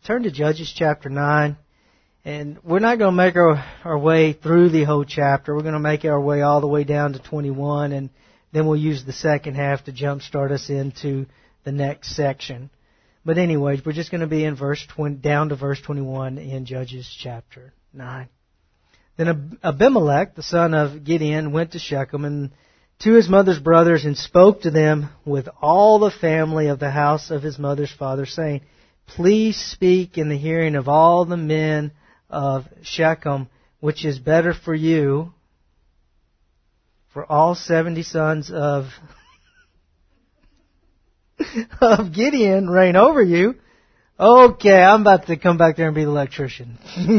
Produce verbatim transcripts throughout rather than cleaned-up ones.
turn to Judges chapter nine. And we're not going to make our, our way through the whole chapter. We're going to make our way all the way down to twenty-one, and then we'll use the second half to jumpstart us into the next section. But anyways, we're just going to be in verse twenty, down to verse twenty-one in Judges chapter nine. Then Abimelech, the son of Gideon, went to Shechem and to his mother's brothers and spoke to them with all the family of the house of his mother's father, saying, "Please speak in the hearing of all the men of Shechem, which is better for you, for all seventy sons of of Gideon reign over you." Okay, I'm about to come back there and be the electrician.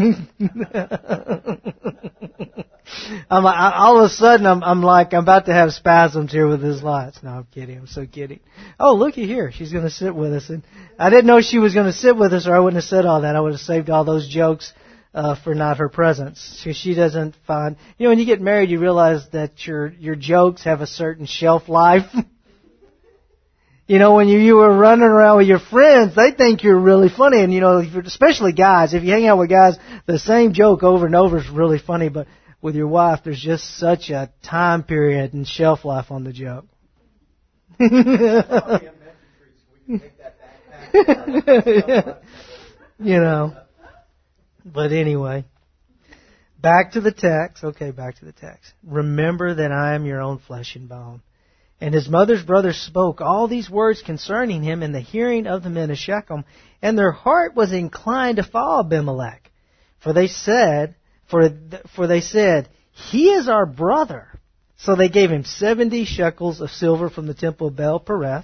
I'm, I, all of a sudden, I'm, I'm like, I'm about to have spasms here with his lights. No, I'm kidding. I'm so kidding. Oh, looky here. She's going to sit with us. And I didn't know she was going to sit with us, or I wouldn't have said all that. I would have saved all those jokes uh, for not her presence. She, she doesn't find... You know, when you get married, you realize that your your jokes have a certain shelf life. You know, when you, you were running around with your friends, they think you're really funny. And, you know, especially guys, if you hang out with guys, the same joke over and over is really funny. But with your wife, there's just such a time period and shelf life on the joke. You know. But anyway, back to the text. Okay, back to the text. "Remember that I am your own flesh and bone." And his mother's brothers spoke all these words concerning him in the hearing of the men of Shechem, and their heart was inclined to follow Abimelech. For they said, for, for they said, "He is our brother." So they gave him seventy shekels of silver from the temple of Baal Pereth,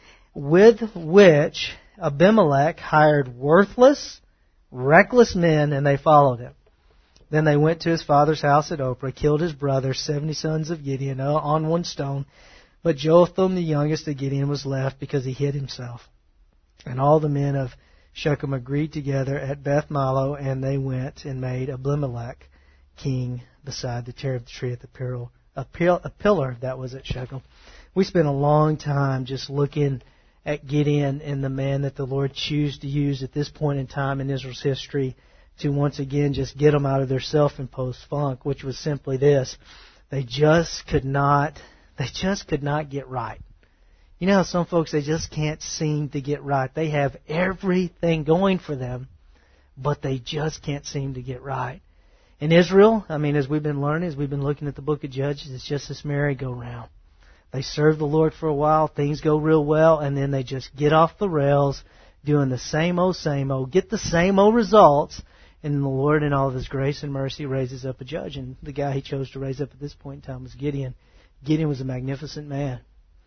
with which Abimelech hired worthless, reckless men, and they followed him. Then they went to his father's house at Ophrah, killed his brother, seventy sons of Gideon, on one stone. But Jotham, the youngest of Gideon, was left because he hid himself. And all the men of Shechem agreed together at Beth Millo, and they went and made Abimelech king beside the terebinth tree at the pillar, a, pil- a pillar that was at Shechem. We spent a long time just looking at Gideon and the man that the Lord chose to use at this point in time in Israel's history to once again just get them out of their self-imposed funk, which was simply this: they just could not... They just could not get right. You know how some folks, they just can't seem to get right. They have everything going for them, but they just can't seem to get right. In Israel, I mean, as we've been learning, as we've been looking at the book of Judges, it's just this merry-go-round. They serve the Lord for a while, things go real well, and then they just get off the rails, doing the same old, same old, get the same old results, and the Lord, in all of His grace and mercy, raises up a judge. And the guy He chose to raise up at this point in time was Gideon. Gideon was a magnificent man.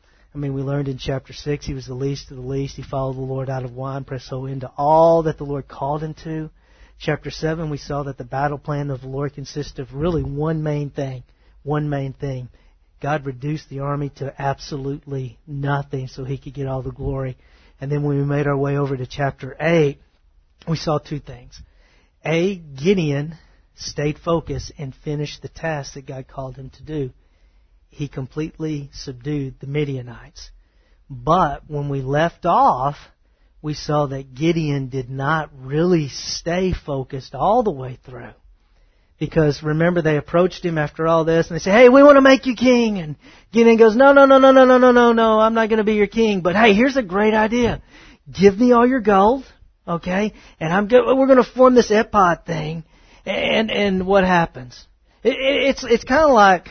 I mean, we learned in chapter six, he was the least of the least. He followed the Lord out of wine, pressed so into all that the Lord called him to. Chapter seven, we saw that the battle plan of the Lord consists of really one main thing. One main thing. God reduced the army to absolutely nothing so He could get all the glory. And then when we made our way over to chapter eight, we saw two things. A, Gideon stayed focused and finished the task that God called him to do. He completely subdued the Midianites. But when we left off, we saw that Gideon did not really stay focused all the way through. Because remember, they approached him after all this and they said, "Hey, we want to make you king." And Gideon goes, no, no, no, no, no, no, no, no, no, I'm not going to be your king. But hey, here's a great idea. Give me all your gold, okay? And I'm go- we're going to form this epod thing. And and what happens? It, it, it's it's kind of like...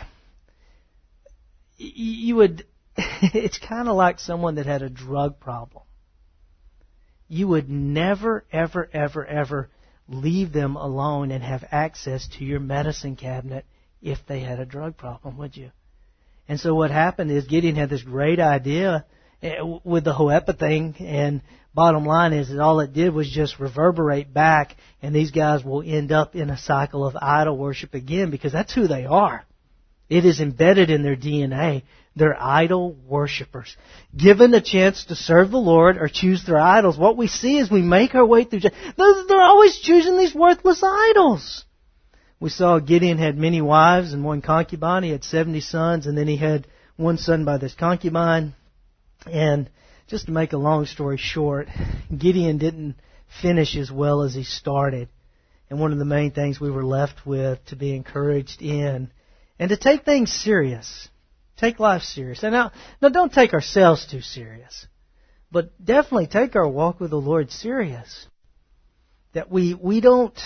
You would, it's kind of like someone that had a drug problem. You would never, ever, ever, ever leave them alone and have access to your medicine cabinet if they had a drug problem, would you? And so what happened is Gideon had this great idea with the Hoepa thing, and bottom line is that all it did was just reverberate back, and these guys will end up in a cycle of idol worship again, because that's who they are. It is embedded in their D N A. They're idol worshipers. Given a chance to serve the Lord or choose their idols, what we see is we make our way through... They're always choosing these worthless idols. We saw Gideon had many wives and one concubine. He had seventy sons, and then he had one son by this concubine. And just to make a long story short, Gideon didn't finish as well as he started. And one of the main things we were left with to be encouraged in and to take things serious. Take life serious. And now, now don't take ourselves too serious. But definitely take our walk with the Lord serious. That we, we don't,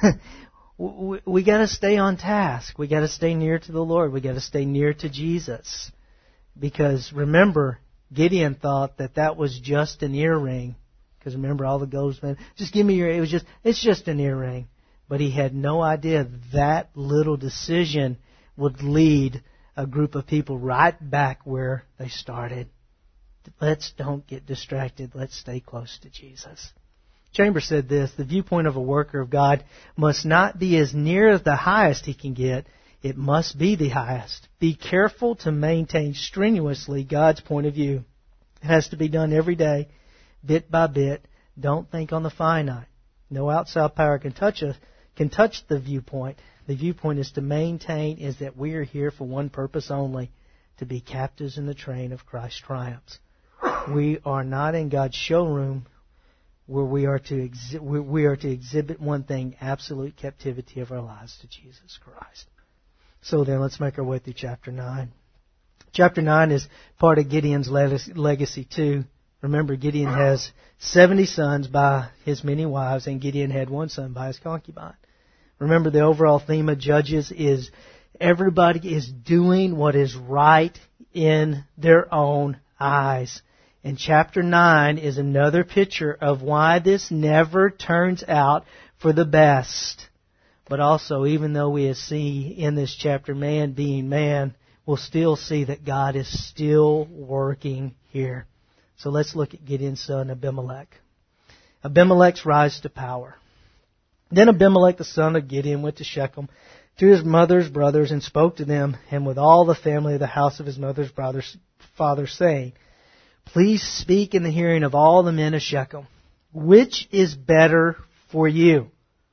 we, we gotta stay on task. We gotta stay near to the Lord. We gotta stay near to Jesus. Because remember, Gideon thought that that was just an earring. Because remember, all the goldsmen, just give me your, it was just, it's just an earring. But he had no idea that little decision would lead a group of people right back where they started. Let's don't get distracted. Let's stay close to Jesus. Chambers said this, the viewpoint of a worker of God must not be as near as the highest he can get. It must be the highest. Be careful to maintain strenuously God's point of view. It has to be done every day, bit by bit. Don't think on the finite. No outside power can touch us, can touch the viewpoint. The viewpoint is to maintain is that we are here for one purpose only, to be captives in the train of Christ's triumphs. We are not in God's showroom where we are to exhi- we are to exhibit one thing, absolute captivity of our lives to Jesus Christ. So then let's make our way through chapter nine. Chapter nine is part of Gideon's legacy too. Remember, Gideon has seventy sons by his many wives, and Gideon had one son by his concubine. Remember, the overall theme of Judges is everybody is doing what is right in their own eyes. And chapter nine is another picture of why this never turns out for the best. But also, even though we see in this chapter man being man, we'll still see that God is still working here. So let's look at Gideon's son Abimelech. Abimelech's rise to power. Then Abimelech the son of Gideon went to Shechem to his mother's brothers and spoke to them and with all the family of the house of his mother's brothers, father, saying, Please speak in the hearing of all the men of Shechem. Which is better for you?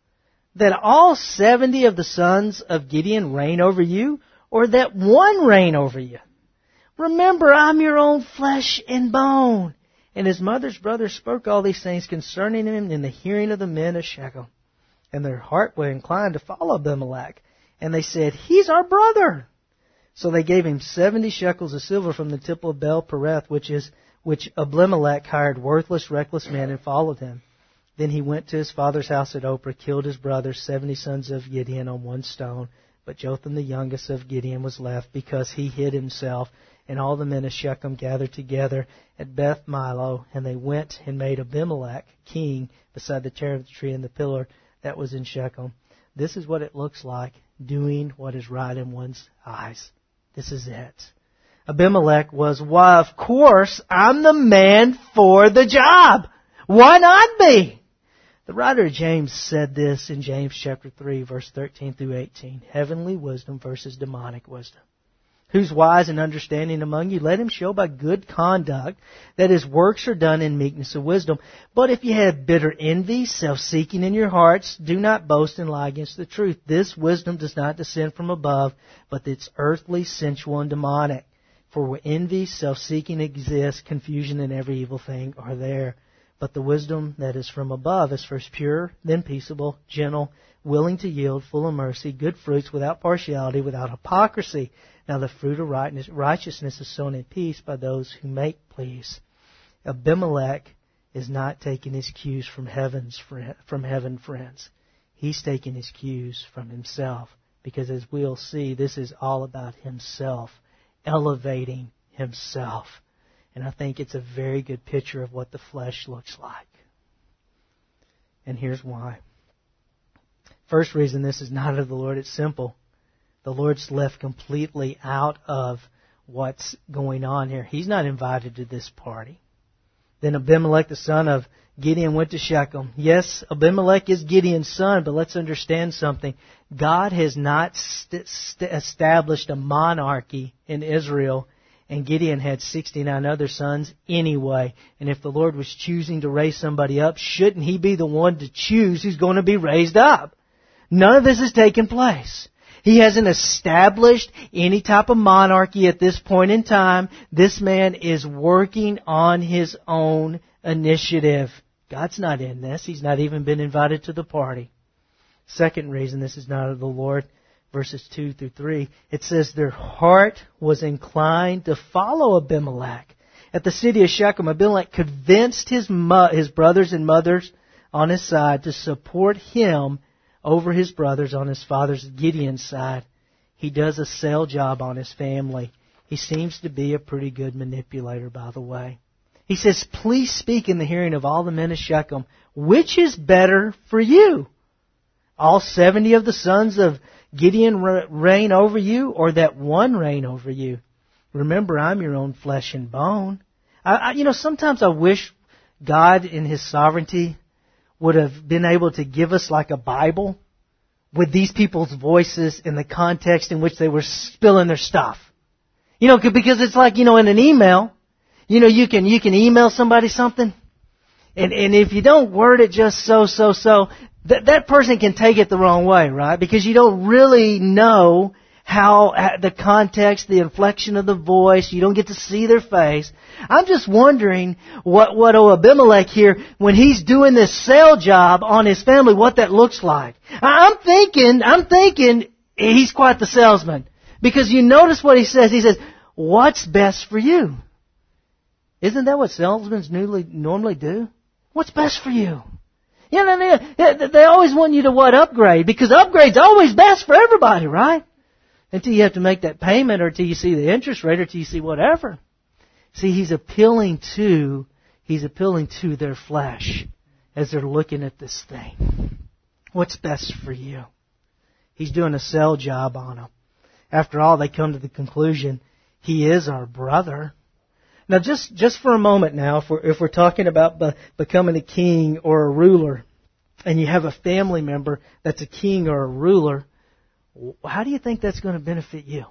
That all seventy of the sons of Gideon reign over you, or that one reign over you? Remember, I'm your own flesh and bone. And his mother's brothers spoke all these things concerning him in the hearing of the men of Shechem. And their heart was inclined to follow Abimelech. And they said, He's our brother. So they gave him seventy shekels of silver from the temple of Baal Pereth, which is which Abimelech hired worthless, reckless men and followed him. Then he went to his father's house at Ophrah, killed his brothers, seventy sons of Gideon, on one stone. But Jotham, the youngest of Gideon, was left because he hid himself. And all the men of Shechem gathered together at Beth Milo, and they went and made Abimelech king beside the terebinth tree and the pillar that was in Shechem. This is what it looks like, doing what is right in one's eyes. This is it. Abimelech was, why, of course, I'm the man for the job. Why not me? The writer of James said this in James chapter three, verse thirteen through eighteen. Heavenly wisdom versus demonic wisdom. Who's wise and understanding among you? Let him show by good conduct that his works are done in meekness of wisdom. But if you have bitter envy, self-seeking in your hearts, do not boast and lie against the truth. This wisdom does not descend from above, but it's earthly, sensual, and demonic. For where envy, self-seeking exists, confusion and every evil thing are there. But the wisdom that is from above is first pure, then peaceable, gentle, willing to yield, full of mercy, good fruits, without partiality, without hypocrisy. Now the fruit of righteousness is sown in peace by those who make peace. Abimelech is not taking his cues from heaven's from heaven, friends. He's taking his cues from himself. Because as we'll see, this is all about himself, elevating himself. And I think it's a very good picture of what the flesh looks like. And here's why. First reason this is not of the Lord, it's simple. The Lord's left completely out of what's going on here. He's not invited to this party. Then Abimelech, the son of Gideon, went to Shechem. Yes, Abimelech is Gideon's son, but let's understand something. God has not st- st- established a monarchy in Israel, and Gideon had sixty-nine other sons anyway. And if the Lord was choosing to raise somebody up, shouldn't He be the one to choose who's going to be raised up? None of this has taken place. He hasn't established any type of monarchy at this point in time. This man is working on his own initiative God's not in this. He's not even been invited to the party. Second reason this is not of the Lord, verses two through three, it says their heart was inclined to follow Abimelech. At the city of Shechem, Abimelech convinced his mo- his brothers and mothers on his side to support him over his brothers on his father's Gideon's side. He does a sell job on his family. He seems to be a pretty good manipulator, by the way. He says, please speak in the hearing of all the men of Shechem. Which is better for you? All seventy of the sons of Gideon reign over you, or that one reign over you? Remember, I'm your own flesh and bone. I, I, you know, sometimes I wish God in His sovereignty would have been able to give us like a Bible with these people's voices in the context in which they were spilling their stuff. You know, because it's like, you know, in an email, you know, you can, you can email somebody something, and, and if you don't word it just so, so, so, that, that person can take it the wrong way, right? Because you don't really know how the context, the inflection of the voice, you don't get to see their face. I'm just wondering what, what Abimelech here, when he's doing this sale job on his family, what that looks like. I'm thinking, I'm thinking he's quite the salesman. Because you notice what he says. He says, what's best for you? Isn't that what salesmen normally do? What's best for you? You know, they, they always want you to what? Upgrade. Because upgrade's always best for everybody, right? Until you have to make that payment, or until you see the interest rate, or until you see whatever. See, he's appealing to, he's appealing to their flesh as they're looking at this thing. What's best for you? He's doing a sell job on them. After all, they come to the conclusion, he is our brother. Now, just, just for a moment now, if we're, if we're talking about be, becoming a king or a ruler, and you have a family member that's a king or a ruler, how do you think that's going to benefit you?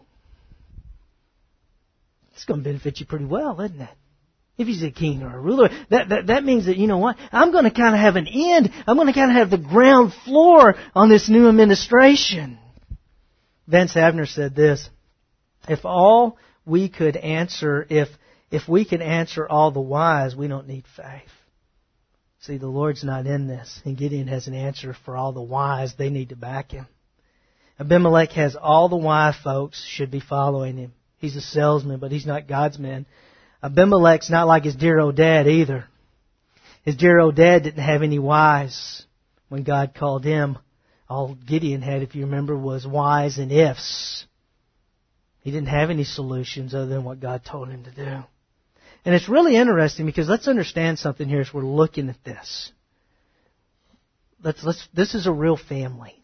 It's going to benefit you pretty well, isn't it? If he's a king or a ruler, that, that, that means that, you know what, I'm going to kind of have an end. I'm going to kind of have the ground floor on this new administration. Vance Havner said this, if all we could answer, if if we could answer all the whys, we don't need faith. See, the Lord's not in this, and Gideon has an answer for all the whys. They need to back him. Abimelech has all the why folks should be following him. He's a salesman, but he's not God's man. Abimelech's not like his dear old dad either. His dear old dad didn't have any whys when God called him. All Gideon had, if you remember, was whys and ifs. He didn't have any solutions other than what God told him to do. And it's really interesting because let's understand something here as we're looking at this. Let's, let's, this is a real family.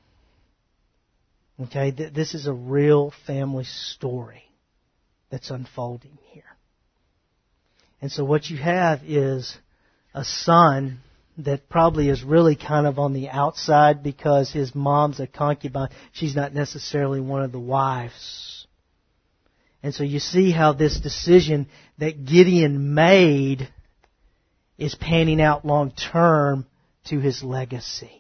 Okay, this is a real family story that's unfolding here. And so what you have is a son that probably is really kind of on the outside because his mom's a concubine. She's not necessarily one of the wives. And so you see how this decision that Gideon made is panning out long term to his legacy.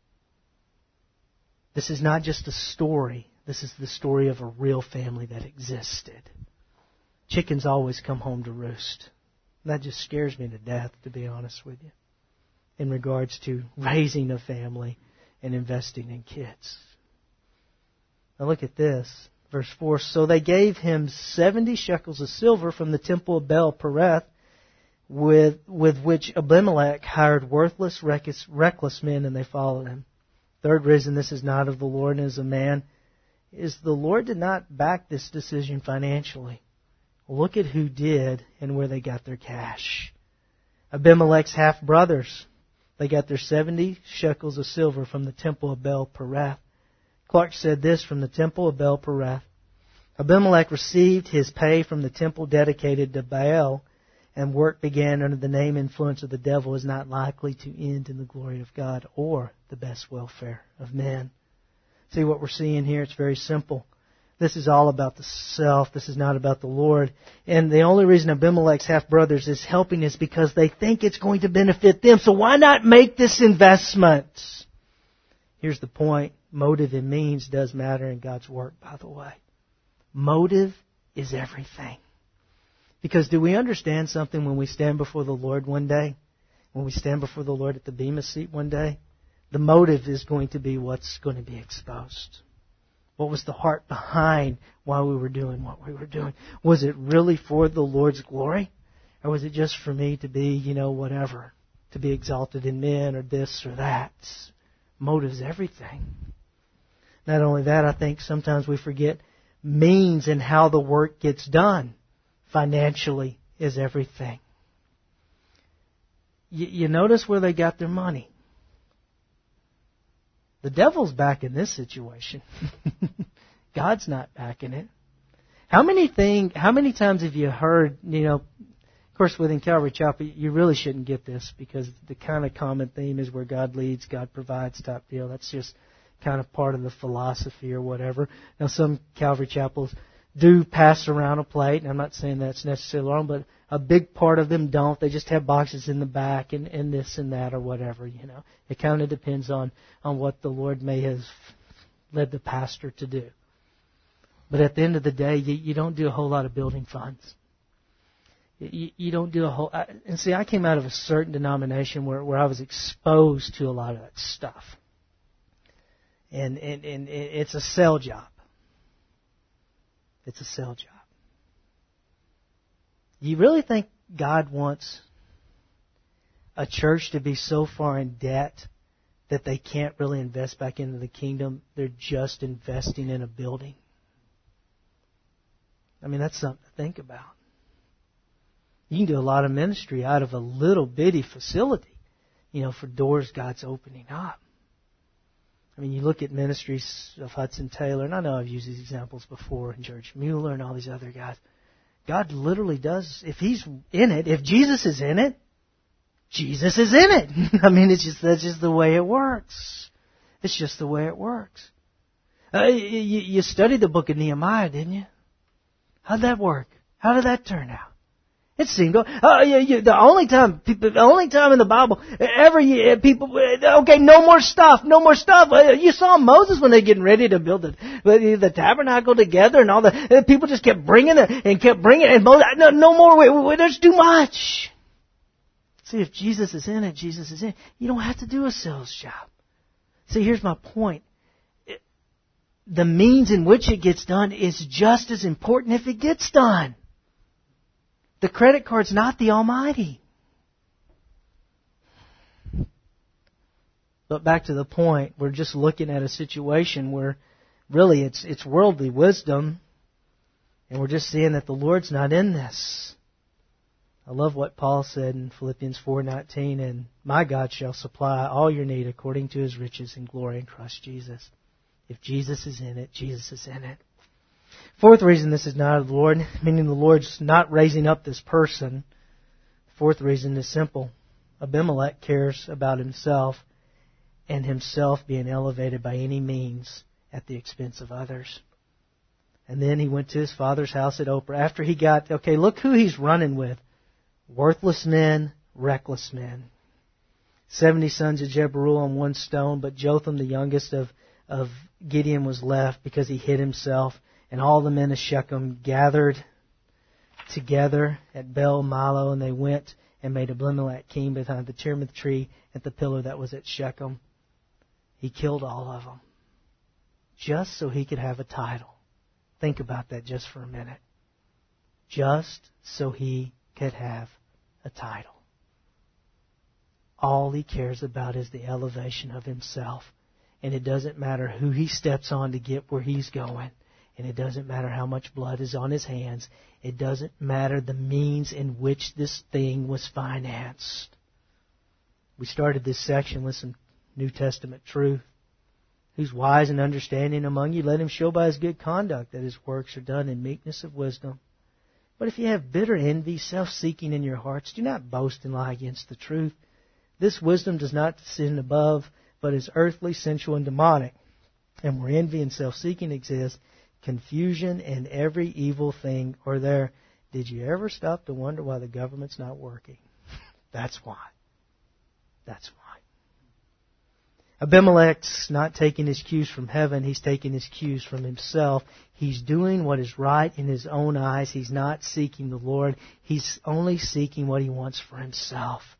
This is not just a story. This is the story of a real family that existed. Chickens always come home to roost. That just scares me to death, to be honest with you, in regards to raising a family and investing in kids. Now look at this. Verse four, so they gave him seventy shekels of silver from the temple of Baal Pereth, with, with which Abimelech hired worthless, reckless, reckless men, and they followed him. Third reason this is not of the Lord and is a man is the Lord did not back this decision financially. Look at who did and where they got their cash. Abimelech's half-brothers. They got their seventy shekels of silver from the temple of Baal Pereth. Clark said this from the temple of Baal Pereth. Abimelech received his pay from the temple dedicated to Baal, and work began under the name and influence of the devil is not likely to end in the glory of God or the best welfare of men. See what we're seeing here? It's very simple. This is all about the self. This is not about the Lord. And the only reason Abimelech's half-brothers is helping is because they think it's going to benefit them. So why not make this investment? Here's the point. Motive and means does matter in God's work, by the way. Motive is everything. Because do we understand something when we stand before the Lord one day? when we stand before the Lord at the Bema seat one day, the motive is going to be what's going to be exposed. What was the heart behind why we were doing what we were doing? Was it really for the Lord's glory? Or was it just for me to be, you know, whatever? To be exalted in men or this or that? Motive's everything. Not only that, I think sometimes we forget means and how the work gets done. Financially is everything. You, you notice where they got their money. The devil's back in this situation. God's not back in it. How many thing? How many times have you heard, you know, of course within Calvary Chapel, you really shouldn't get this because the kind of common theme is where God leads, God provides type deal. That's just kind of part of the philosophy or whatever. Now some Calvary Chapels do pass around a plate, and I'm not saying that's necessarily wrong, but a big part of them don't. They just have boxes in the back and, and this and that or whatever, you know. It kind of depends on, on what the Lord may have led the pastor to do. But at the end of the day, you, you don't do a whole lot of building funds. You, you don't do a whole... And see, I came out of a certain denomination where, where I was exposed to a lot of that stuff. And, and, and it's a sell job. It's a sell job. You really think God wants a church to be so far in debt that they can't really invest back into the kingdom? They're just investing in a building. I mean, that's something to think about. You can do a lot of ministry out of a little bitty facility, you know, for doors God's opening up. I mean, you look at ministries of Hudson Taylor, and I know I've used these examples before, and George Mueller and all these other guys. God literally does, if He's in it, if Jesus is in it, Jesus is in it. I mean, it's just that's just the way it works. It's just the way it works. Uh, you, you studied the book of Nehemiah, didn't you? How'd that work? How did that turn out? It seemed, oh, you, you, the only time, people, the only time in the Bible, ever you, people, okay, no more stuff, no more stuff. You saw Moses when they're getting ready to build the, the tabernacle together and all the, people just kept bringing it and kept bringing it. And Moses, no, no more, wait, wait, there's too much. See, if Jesus is in it, Jesus is in it. You don't have to do a sales job. See, here's my point. The means in which it gets done is just as important if it gets done. The credit card's not the Almighty. But back to the point, we're just looking at a situation where really it's it's worldly wisdom, and we're just seeing that the Lord's not in this. I love what Paul said in Philippians four nineteen, and my God shall supply all your need according to His riches and glory in Christ Jesus. If Jesus is in it, Jesus is in it. Fourth reason this is not of the Lord, meaning the Lord's not raising up this person. Fourth reason is simple. Abimelech cares about himself and himself being elevated by any means at the expense of others. And then he went to his father's house at Ophrah. After he got, okay, look who he's running with. Worthless men, reckless men. Seventy sons of Jeberuel on one stone, but Jotham, the youngest of, of Gideon, was left because he hid himself. And all the men of Shechem gathered together at Bel Milo, and they went and made Abimelech king behind the terebinth tree at the pillar that was at Shechem. He killed all of them, just so he could have a title. Think about that just for a minute. Just so he could have a title. All he cares about is the elevation of himself. And it doesn't matter who he steps on to get where he's going. And it doesn't matter how much blood is on his hands. It doesn't matter the means in which this thing was financed. We started this section with some New Testament truth. Who's wise and understanding among you, let him show by his good conduct that his works are done in meekness of wisdom. But if you have bitter envy, self-seeking in your hearts, do not boast and lie against the truth. This wisdom does not descend above, but is earthly, sensual, and demonic. And where envy and self-seeking exist, confusion and every evil thing are there. Did you ever stop to wonder why the government's not working? That's why. That's why. Abimelech's not taking his cues from heaven. He's taking his cues from himself. He's doing what is right in his own eyes. He's not seeking the Lord. He's only seeking what he wants for himself.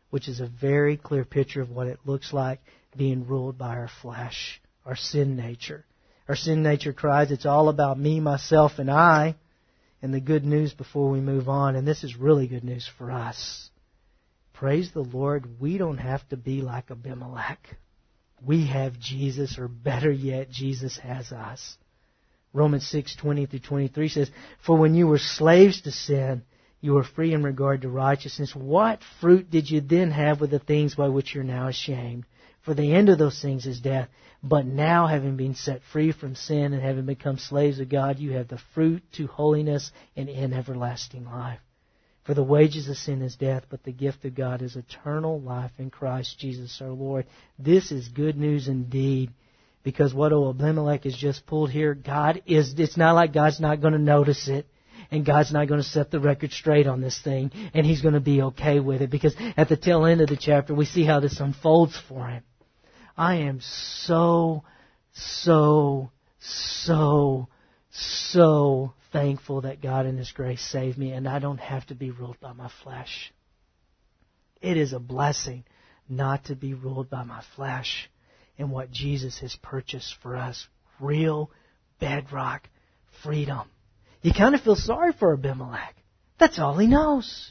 which is a very clear picture of what it looks like being ruled by our flesh, our sin nature. Our sin nature cries, it's all about me, myself, and I. And the good news before we move on, and this is really good news for us. Praise the Lord, we don't have to be like Abimelech. We have Jesus, or better yet, Jesus has us. Romans six twenty through twenty-three says, for when you were slaves to sin, you were free in regard to righteousness. What fruit did you then have with the things by which you're now ashamed? For the end of those things is death. But now, having been set free from sin and having become slaves of God, you have the fruit to holiness and in everlasting life. For the wages of sin is death, but the gift of God is eternal life in Christ Jesus our Lord. This is good news indeed. Because what Abimelech has just pulled here, God is, it's not like God's not going to notice it. And God's not going to set the record straight on this thing. And He's going to be okay with it. Because at the tail end of the chapter, we see how this unfolds for him. I am so, so, so, so thankful that God in His grace saved me. And I don't have to be ruled by my flesh. It is a blessing not to be ruled by my flesh. And what Jesus has purchased for us. Real bedrock freedom. You kind of feel sorry for Abimelech. That's all he knows.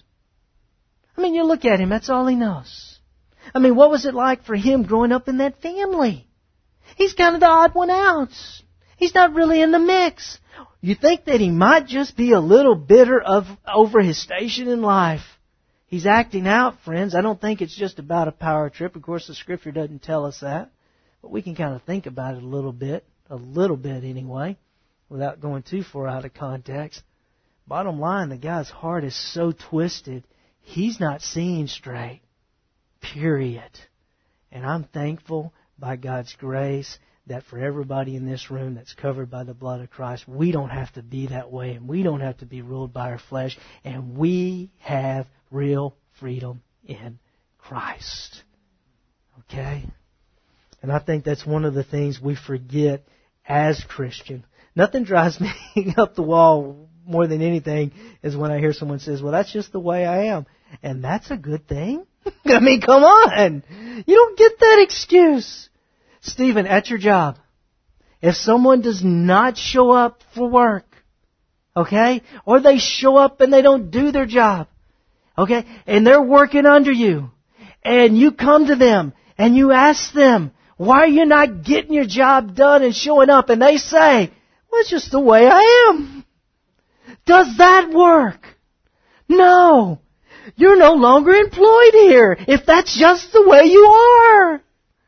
I mean, you look at him, that's all he knows. I mean, what was it like for him growing up in that family? He's kind of the odd one out. He's not really in the mix. You think that he might just be a little bitter of over his station in life. He's acting out, friends. I don't think it's just about a power trip. Of course, the Scripture doesn't tell us that. But we can kind of think about it a little bit, a little bit anyway, without going too far out of context. Bottom line, the guy's heart is so twisted, he's not seeing straight. Period. And I'm thankful by God's grace that for everybody in this room that's covered by the blood of Christ, we don't have to be that way, and we don't have to be ruled by our flesh, and we have real freedom in Christ. Okay? And I think that's one of the things we forget as Christian. Nothing drives me up the wall more than anything is when I hear someone says, well, that's just the way I am. And that's a good thing? I mean, come on. You don't get that excuse. Stephen, at your job, if someone does not show up for work, okay, or they show up and they don't do their job, okay, and they're working under you, and you come to them and you ask them, why are you not getting your job done and showing up? And they say, well, it's just the way I am. Does that work? No. You're no longer employed here if that's just the way you are.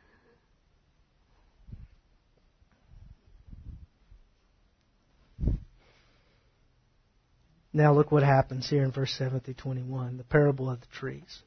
Now look what happens here in verse seven through twenty-one, the parable of the trees.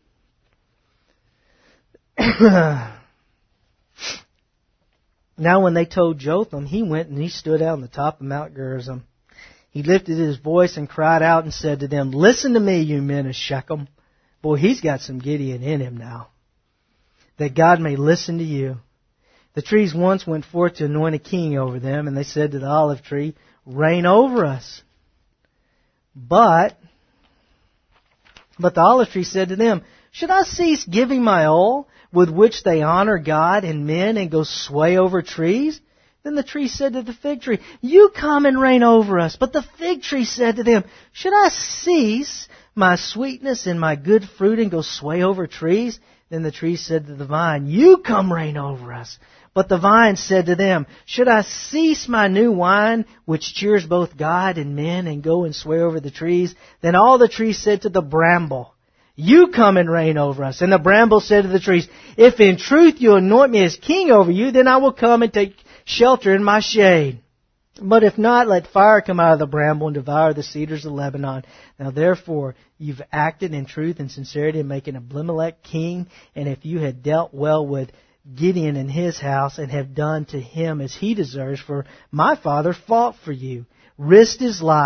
Now when they told Jotham, he went and he stood out on the top of Mount Gerizim. He lifted his voice and cried out and said to them, listen to me, you men of Shechem. Boy, he's got some Gideon in him now. That God may listen to you. The trees once went forth to anoint a king over them, and they said to the olive tree, reign over us. But, but the olive tree said to them, should I cease giving my oil, with which they honor God and men, and go sway over trees? Then the tree said to the fig tree, you come and reign over us. But the fig tree said to them, should I cease my sweetness and my good fruit and go sway over trees? Then the tree said to the vine, you come reign over us. But the vine said to them, should I cease my new wine, which cheers both God and men, and go and sway over the trees? Then all the trees said to the bramble, you come and reign over us. And the bramble said to the trees, if in truth you anoint me as king over you, then I will come and take shelter in my shade. But if not, let fire come out of the bramble and devour the cedars of Lebanon. Now therefore, you've acted in truth and sincerity in making Abimelech king. And if you had dealt well with Gideon and his house, and have done to him as he deserves, for my father fought for you, risked his life,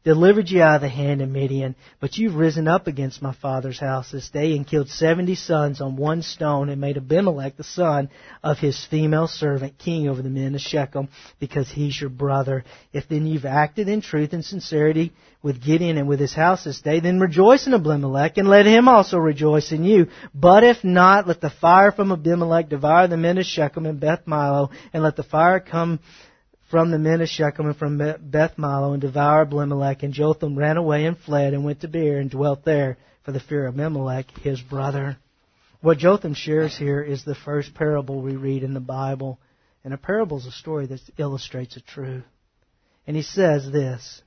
delivered you out of the hand of Midian. But you've risen up against my father's house this day and killed seventy sons on one stone and made Abimelech, the son of his female servant, king over the men of Shechem, because he's your brother. If then you've acted in truth and sincerity with Gideon and with his house this day, then rejoice in Abimelech, and let him also rejoice in you. But if not, let the fire from Abimelech devour the men of Shechem and Beth Milo, and let the fire come from the men of Shechem and from Beth Milo and devour Abimelech. And Jotham ran away and fled and went to Beer and dwelt there for the fear of Abimelech, his brother. What Jotham shares here is the first parable we read in the Bible. And a parable is a story that illustrates a truth. And he says this: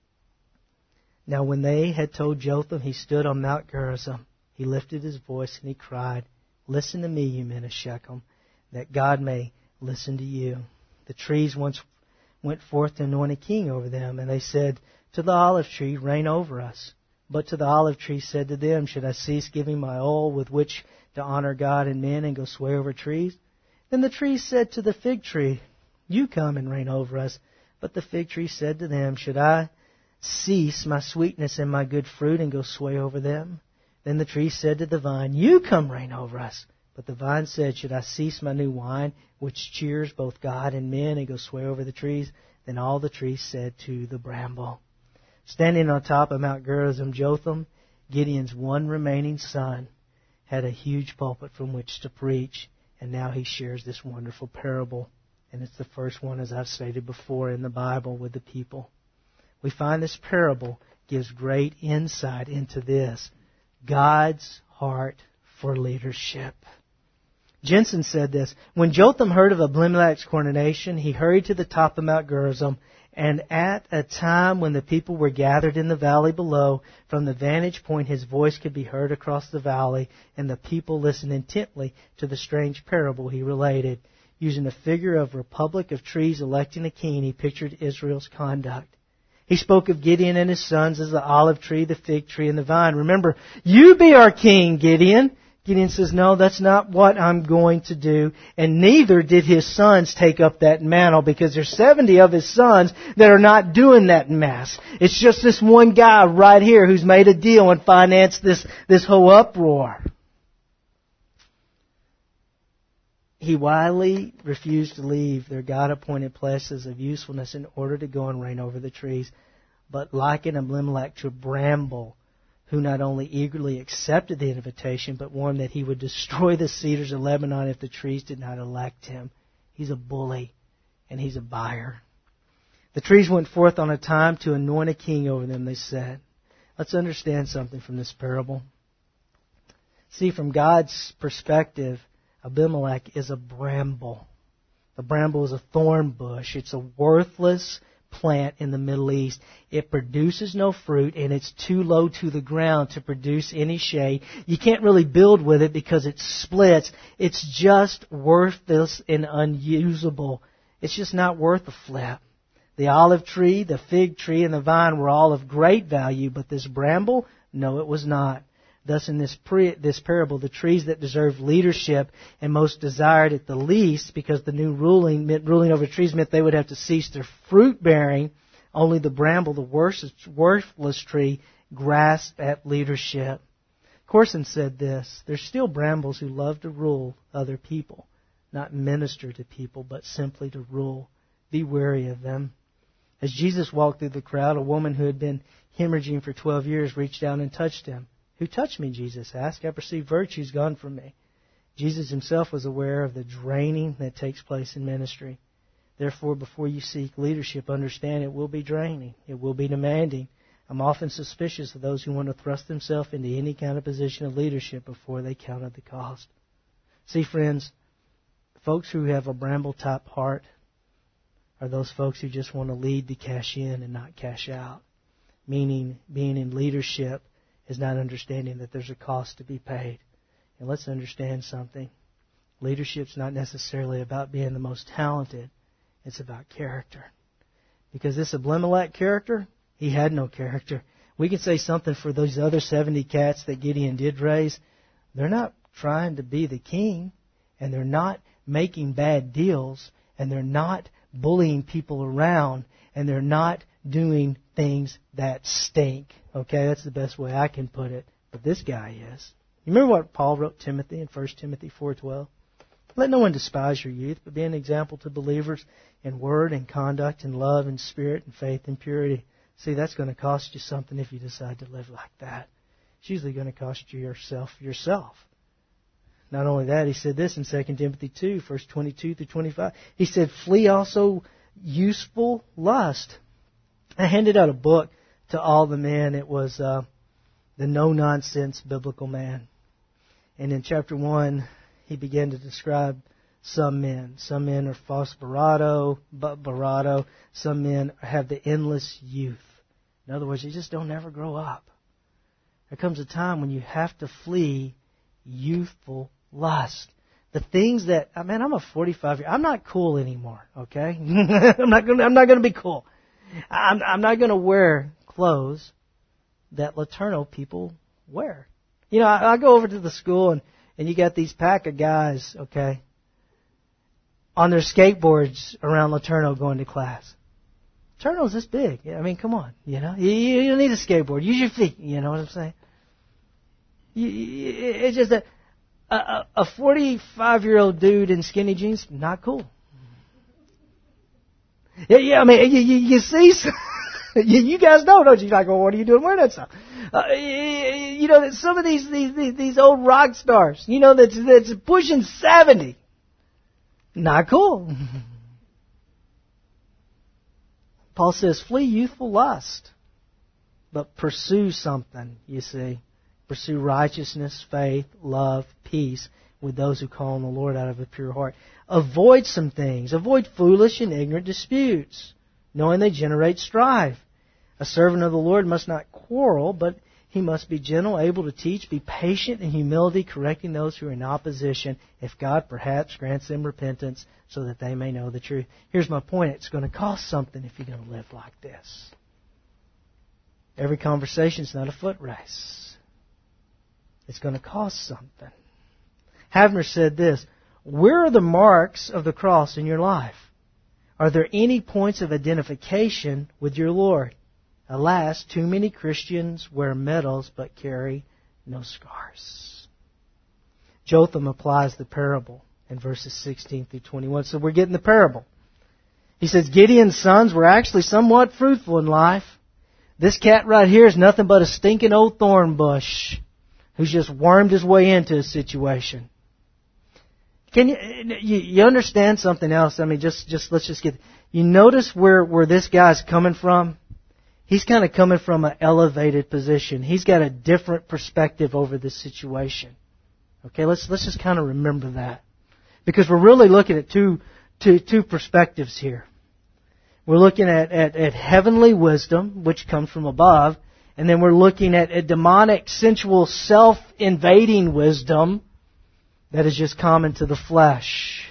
Now when they had told Jotham, he stood on Mount Gerizim. He lifted his voice and he cried, Listen to me, you men of Shechem, that God may listen to you. The trees once went forth to anoint a king over them, and they said to the olive tree, Reign over us. But to the olive tree said to them, Should I cease giving my oil with which to honor God and men and go sway over trees? Then the trees said to the fig tree, You come and reign over us. But the fig tree said to them, Should I cease my sweetness and my good fruit and go sway over them? Then the tree said to the vine, You come reign over us. But the vine said, Should I cease my new wine, which cheers both God and men, and go sway over the trees? Then all the trees said to the bramble. Standing on top of Mount Gerizim, Jotham, Gideon's one remaining son, had a huge pulpit from which to preach. And now he shares this wonderful parable. And it's the first one, as I've stated before, in the Bible with the people. We find this parable gives great insight into this: God's heart for leadership. Jensen said this: When Jotham heard of Abimelech's coronation, he hurried to the top of Mount Gerizim, and at a time when the people were gathered in the valley below, from the vantage point his voice could be heard across the valley, and the people listened intently to the strange parable he related. Using the figure of a republic of trees electing a king, he pictured Israel's conduct. He spoke of Gideon and his sons as the olive tree, the fig tree, and the vine. Remember, you be our king, Gideon. Gideon says, No, that's not what I'm going to do. And neither did his sons take up that mantle, because there's seventy of his sons that are not doing that mess. It's just this one guy right here who's made a deal and financed this, this whole uproar. He wildly refused to leave their God-appointed places of usefulness in order to go and reign over the trees, but likened Abimelech to a bramble, who not only eagerly accepted the invitation, but warned that he would destroy the cedars of Lebanon if the trees did not elect him. He's a bully, and he's a buyer. The trees went forth on a time to anoint a king over them, they said. Let's understand something from this parable. See, from God's perspective, Abimelech is a bramble. The bramble is a thorn bush. It's a worthless plant in the Middle East. It produces no fruit, and it's too low to the ground to produce any shade. You can't really build with it because it splits. It's just worthless and unusable. It's just not worth a flip. The olive tree, the fig tree, and the vine were all of great value, but this bramble, no, it was not. Thus, in this pre, this parable, the trees that deserved leadership and most desired it the least, because the new ruling meant ruling over trees meant they would have to cease their fruit bearing, only the bramble, the worst, worthless tree, grasped at leadership. Corson said this: There's still brambles who love to rule other people, not minister to people, but simply to rule. Be wary of them. As Jesus walked through the crowd, a woman who had been hemorrhaging for twelve years reached down and touched him. Who touched me? Jesus asked. I perceive virtue's gone from me. Jesus himself was aware of the draining that takes place in ministry. Therefore, before you seek leadership, understand it will be draining. It will be demanding. I'm often suspicious of those who want to thrust themselves into any kind of position of leadership before they counted the cost. See, friends, folks who have a bramble-type heart are those folks who just want to lead to cash in and not cash out. Meaning, being in leadership is not understanding that there's a cost to be paid. And let's understand something. Leadership's not necessarily about being the most talented. It's about character. Because this Abimelech character, he had no character. We can say something for those other seventy cats that Gideon did raise. They're not trying to be the king, and they're not making bad deals, and they're not bullying people around, and they're not doing things things that stink. Okay, that's the best way I can put it. But this guy is. You remember what Paul wrote Timothy in First Timothy four twelve? Let no one despise your youth, but be an example to believers in word and conduct and love and spirit and faith and purity. See, that's going to cost you something if you decide to live like that. It's usually going to cost you yourself yourself. Not only that, he said this in Second Timothy two, verse twenty-two through twenty-five. He said, flee also useful lust. I handed out a book to all the men. It was uh, the No-Nonsense Biblical Man. And in chapter one, he began to describe some men. Some men are false bravado, but bravado. Some men have the endless youth. In other words, they just don't ever grow up. There comes a time when you have to flee youthful lust. The things that, I mean, I'm a forty-five year, I'm not cool anymore, okay? I'm not going to, I'm not going to be cool. I'm, I'm not going to wear clothes that Laterno people wear. You know, I, I go over to the school and, and you got these pack of guys, okay, on their skateboards around Laterno going to class. Laterno's this big. I mean, come on, you know. You, you don't need a skateboard. Use your feet, you know what I'm saying? You, you, it's just that a, a forty-five-year-old dude in skinny jeans, not cool. Yeah, yeah I mean, you, you, you see, you, you guys know, don't you? You're like, well, what are you doing wearing that stuff? Uh, you, you know, some of these, these these these old rock stars, you know, that's that's pushing seventy, not cool. Paul says, flee youthful lust, but pursue something, you see. Pursue righteousness, faith, love, peace with those who call on the Lord out of a pure heart. Avoid some things. Avoid foolish and ignorant disputes, knowing they generate strife. A servant of the Lord must not quarrel, but he must be gentle, able to teach, be patient in humility, correcting those who are in opposition, if God perhaps grants them repentance so that they may know the truth. Here's my point. It's going to cost something if you're going to live like this. Every conversation is not a foot race. It's going to cost something. Havner said this, where are the marks of the cross in your life? Are there any points of identification with your Lord? Alas, too many Christians wear medals but carry no scars. Jotham applies the parable in verses sixteen through twenty-one. So we're getting the parable. He says Gideon's sons were actually somewhat fruitful in life. This cat right here is nothing but a stinking old thorn bush who's just wormed his way into a situation. Can you, you you understand something else? I mean, just just let's just get. You notice where where this guy's coming from. He's kind of coming from an elevated position. He's got a different perspective over this situation. Okay, let's let's just kind of remember that, because we're really looking at two two two perspectives here. We're looking at at, at heavenly wisdom, which comes from above, and then we're looking at a demonic, sensual, self-invading wisdom that is just common to the flesh.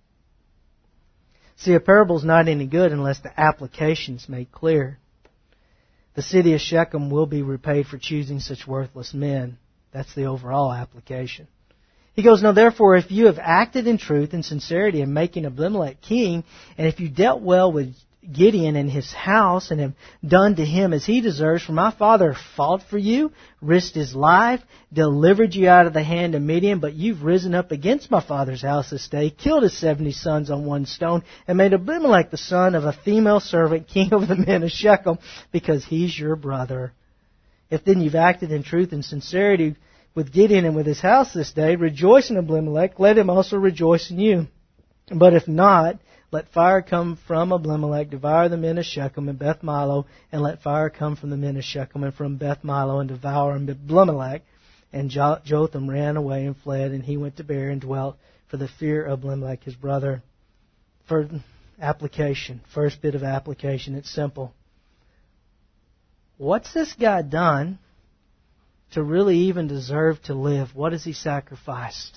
See, a parable's not any good unless the application's made clear. The city of Shechem will be repaid for choosing such worthless men. That's the overall application. He goes, now therefore, if you have acted in truth and sincerity in making Abimelech king, and if you dealt well with Gideon and his house and have done to him as he deserves, for my father fought for you, risked his life, delivered you out of the hand of Midian, but you've risen up against my father's house this day, killed his seventy sons on one stone, and made Abimelech the son of a female servant king over the men of Shechem, because he's your brother. If then you've acted in truth and sincerity with Gideon and with his house this day, rejoice in Abimelech, let him also rejoice in you. But if not, let fire come from Abimelech, devour the men of Shechem and Beth Milo, and let fire come from the men of Shechem and from Beth Milo, and devour Abimelech. And Jotham ran away and fled, and he went to Beer and dwelt for the fear of Abimelech his brother. For application, first bit of application, it's simple. What's this guy done to really even deserve to live? What has he sacrificed?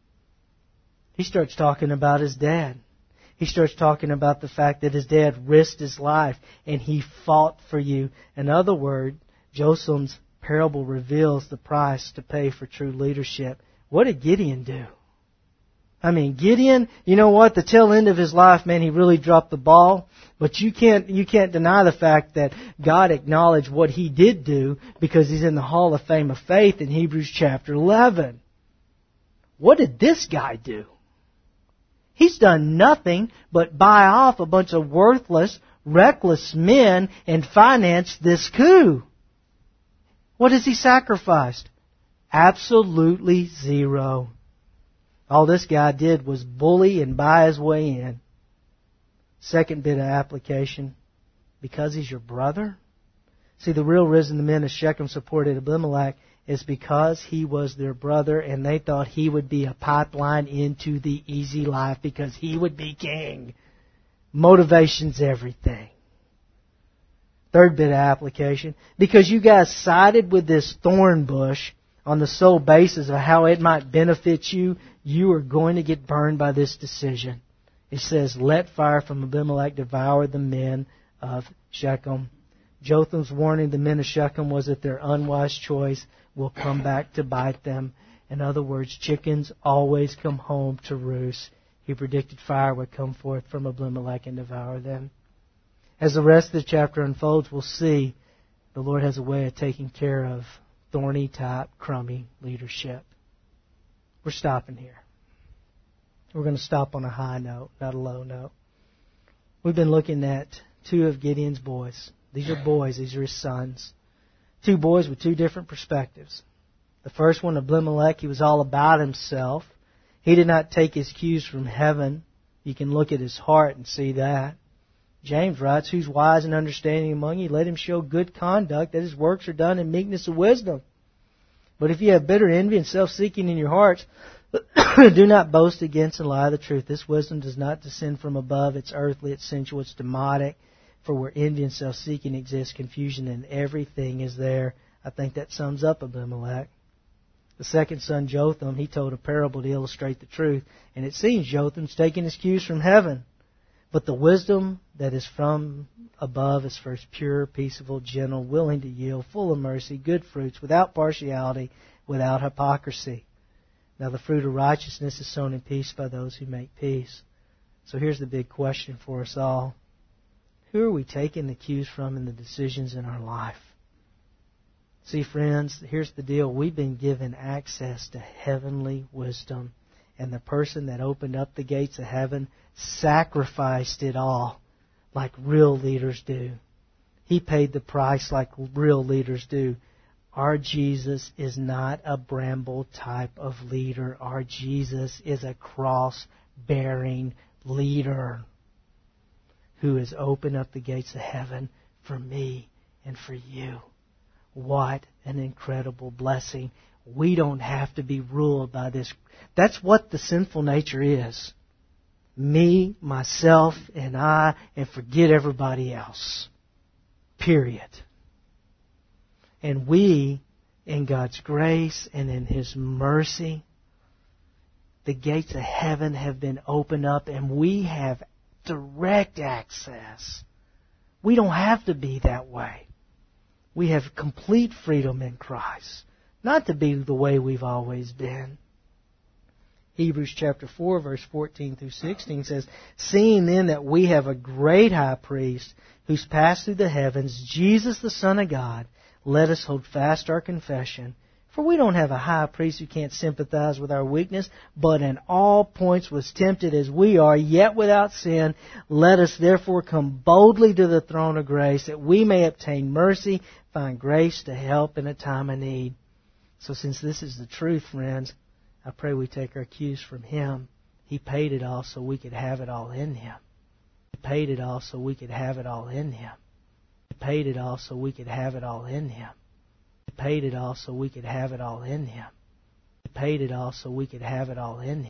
He starts talking about his dad. He starts talking about the fact that his dad risked his life and he fought for you. In other words, Jotham's parable reveals the price to pay for true leadership. What did Gideon do? I mean, Gideon, you know what? The tail end of his life, man, he really dropped the ball. But you can't, you can't deny the fact that God acknowledged what he did do because he's in the Hall of Fame of Faith in Hebrews chapter eleven. What did this guy do? He's done nothing but buy off a bunch of worthless, reckless men and finance this coup. What has he sacrificed? Absolutely zero. All this guy did was bully and buy his way in. Second bit of application. Because he's your brother? See, the real reason the men of Shechem supported Abimelech is because he was their brother and they thought he would be a pipeline into the easy life because he would be king. Motivation's everything. Third bit of application. Because you guys sided with this thorn bush on the sole basis of how it might benefit you, you are going to get burned by this decision. It says, let fire from Abimelech devour the men of Shechem. Jotham's warning the men of Shechem was that their unwise choice will come back to bite them. In other words, chickens always come home to roost. He predicted fire would come forth from Abimelech and devour them. As the rest of the chapter unfolds, we'll see the Lord has a way of taking care of thorny type, crummy leadership. We're stopping here. We're going to stop on a high note, not a low note. We've been looking at two of Gideon's boys. These are boys. These are his sons. Two boys with two different perspectives. The first one, Abimelech, he was all about himself. He did not take his cues from heaven. You can look at his heart and see that. James writes, who's wise and understanding among you? Let him show good conduct, that his works are done in meekness of wisdom. But if you have bitter envy and self-seeking in your hearts, do not boast against and lie the truth. This wisdom does not descend from above. It's earthly, it's sensual, it's demotic. For where envy and self-seeking exist, confusion in everything is there. I think that sums up Abimelech. The second son, Jotham, he told a parable to illustrate the truth. And it seems Jotham's taking his cues from heaven. But the wisdom that is from above is first pure, peaceable, gentle, willing to yield, full of mercy, good fruits, without partiality, without hypocrisy. Now the fruit of righteousness is sown in peace by those who make peace. So here's the big question for us all. Who are we taking the cues from in the decisions in our life? See, friends, here's the deal. We've been given access to heavenly wisdom. And the person that opened up the gates of heaven sacrificed it all like real leaders do. He paid the price like real leaders do. Our Jesus is not a bramble type of leader. Our Jesus is a cross-bearing leader who has opened up the gates of heaven for me and for you. What an incredible blessing. We don't have to be ruled by this. That's what the sinful nature is. Me, myself, and I, and forget everybody else. Period. And we, in God's grace and in His mercy, the gates of heaven have been opened up and we have direct access. We don't have to be that way. We have complete freedom in Christ. Not to be the way we've always been. Hebrews chapter four, verse fourteen through sixteen says, seeing then that we have a great high priest who's passed through the heavens, Jesus the Son of God, let us hold fast our confession. For we don't have a high priest who can't sympathize with our weakness, but in all points was tempted as we are, yet without sin. Let us therefore come boldly to the throne of grace, that we may obtain mercy, find grace to help in a time of need. So since this is the truth, friends, I pray we take our cues from Him. He paid it all so we could have it all in Him. He paid it all so we could have it all in Him. He paid it all so we could have it all in Him. He paid it all so we could have it all in Him. He paid it all so we could have it all in Him.